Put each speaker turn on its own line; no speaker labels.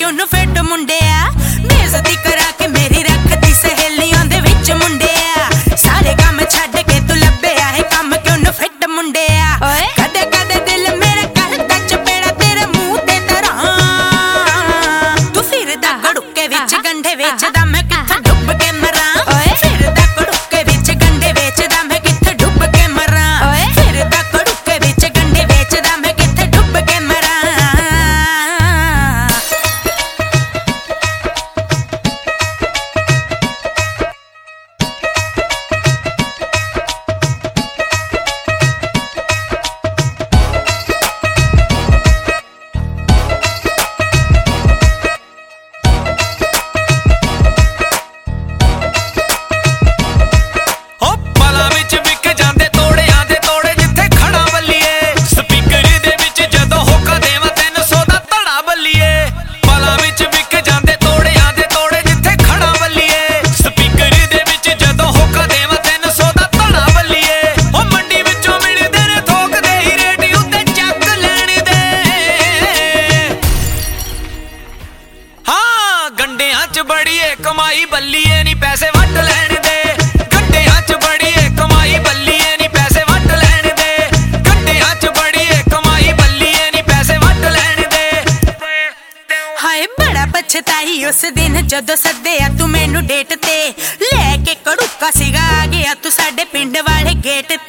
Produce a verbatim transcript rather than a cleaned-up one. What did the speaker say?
ਉਹਨੂੰ ਫਿੱਟ ਮੁੰਡਿਆ ਬੇਇੱਜ਼ਤੀ ਕਰਾ ਕੇ ਮੇਰੀ ਰੱਖਦੀ ਸਹੇਲੀਆਂ ਦੇ ਵਿੱਚ ਮੁੰਡਿਆ ਸਾਰੇ ਕੰਮ ਛੱਡ ਕੇ ਤੂੰ ਲੱਭਿਆ ਹੈ ਕੰਮ ਕਿ ਉਹਨੂੰ ਫਿੱਟ ਮੁੰਡਿਆ ਕਦੇ ਕਦੇ ਦਿਲ ਮੇਰਾ ਕਰਦਾ ਚਪੇੜਾ ਤੇਰੇ ਮੂੰਹ ਤੇ ਧਰਾਂ ਤੂੰ ਫਿਰਦਾ ਗੜੁੱਕੇ ਵਿੱਚ ਗੰਢੇ ਵੇਚਦਾ ਮੈਂ ਕਿੱਥੇ ਡੁੱਬ ਕੇ ਮਰਾਂ ਫਿਰਦਾ ਗੜੁੱਕੇ ਵਿੱਚ ਗੰਢੇ ਵੇਚਦਾ ਮੈਂ ਕਿੱਥੇ ਡੁੱਬ ਕੇ ਮਰਾਂ ਫਿਰਦਾ ਗੜੁੱਕੇ ਵਿੱਚ ਗੰਢੇ ਵੇਚਦਾ ਮੈਂ ਕਿੱਥੇ ਡੁੱਬ ਕੇ ਮਰਾਂ ਬੜੀਏ ਕਮਾਈ ਬੱਲੀਏ ਨੀ ਪੈਸੇ ਵੱਟ ਲੈਣ ਦੇ ਗੱਡਿਆਂ 'ਚ ਬੜੀਏ ਕਮਾਈ ਬੱਲੀਏ ਨੀ ਪੈਸੇ ਵੱਟ ਲੈਣ ਦੇ ਗੱਡਿਆਂ 'ਚ ਬੜੀਏ ਕਮਾਈ ਬੱਲੀਏ ਨੀ ਪੈਸੇ ਵੱਟ ਲੈਣ ਦੇ ਹਾਏ ਬੜਾ ਪਛਤਾਈ ਉਸ ਦਿਨ ਜਦੋਂ ਸੱਦਿਆ ਤੂੰ ਮੈਨੂੰ ਡੇਟ ਤੇ ਲੈ ਕੇ ਕੜੂਕਾ ਸੀਗਾ ਆ ਗਿਆ ਤੂੰ ਸਾਡੇ ਪਿੰਡ ਵਾਲੇ ਗੇਟ